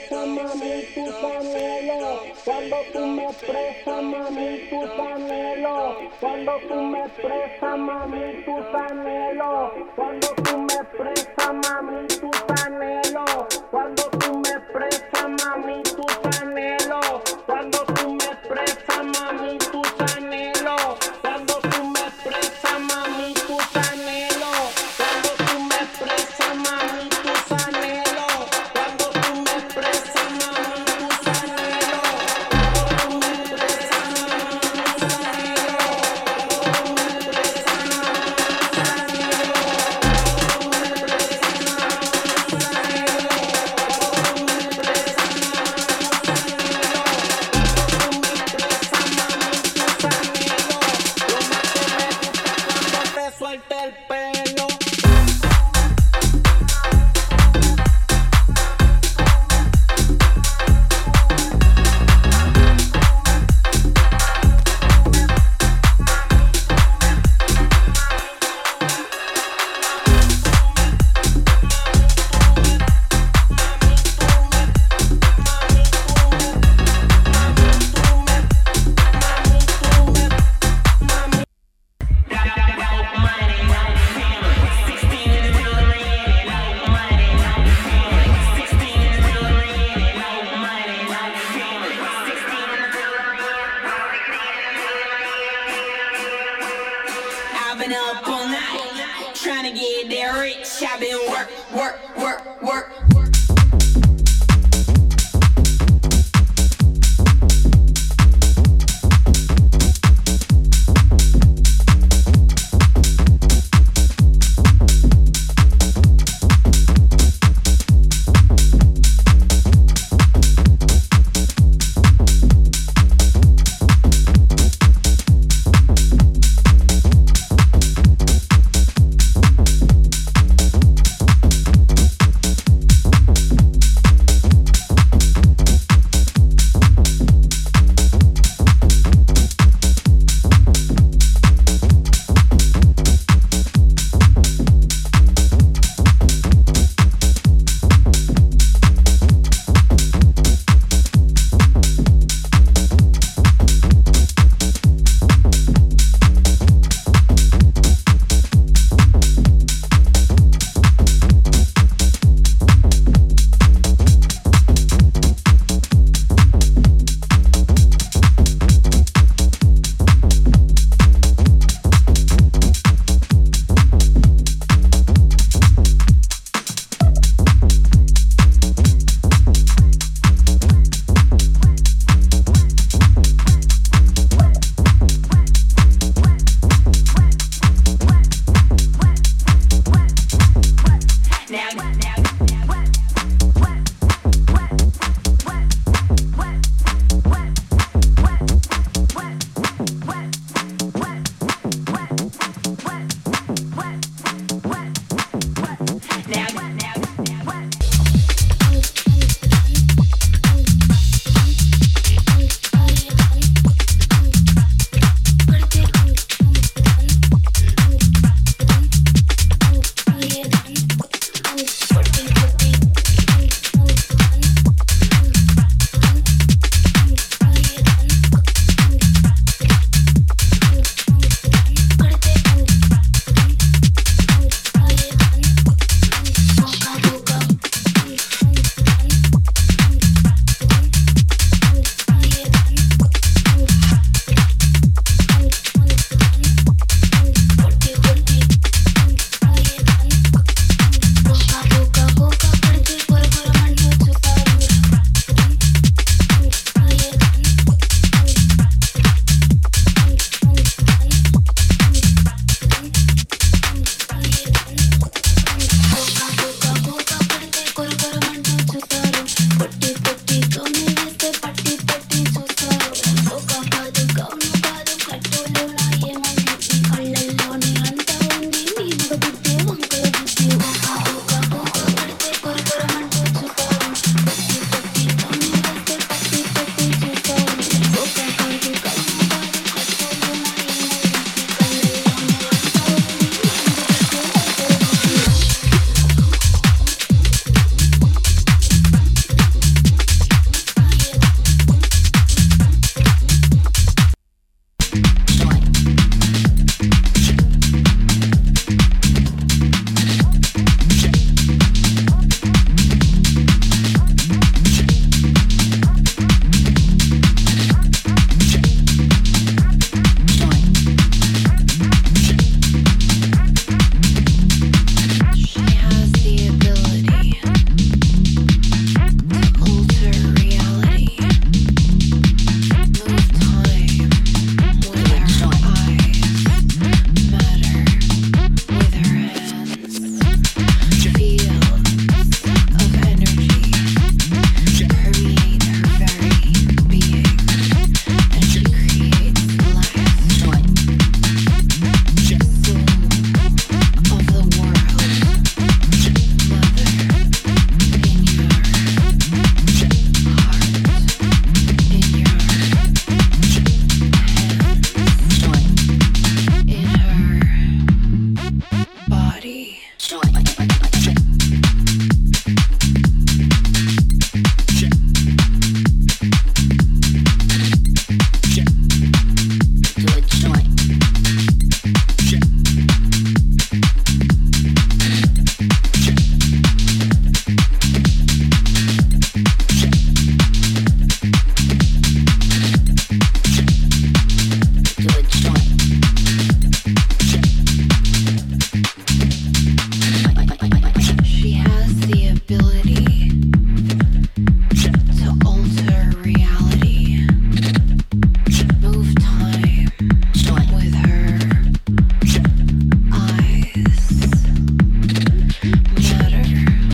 expresas, mami, tus anhelos. Cuando tú me expresas, mami, tus anhelos. Cuando tú me expresas, mami, tus anhelos. Cuando tú me expresas, mami, tus anhelos. Cuando tú me expresas, mami, tus anhelos. Cuando tú me expresas, mami, tus anhelos. Cuando tú me expresas, mami, tus anhelos. Cuando tú me expresas, mami, tus anhelos. Cuando tú me expresas, mami, tus anhelos. Cuando tú me expresas, mami, tus suelta el pelo. I've been up all night, trying to get that rich. I've been work. me. Show it.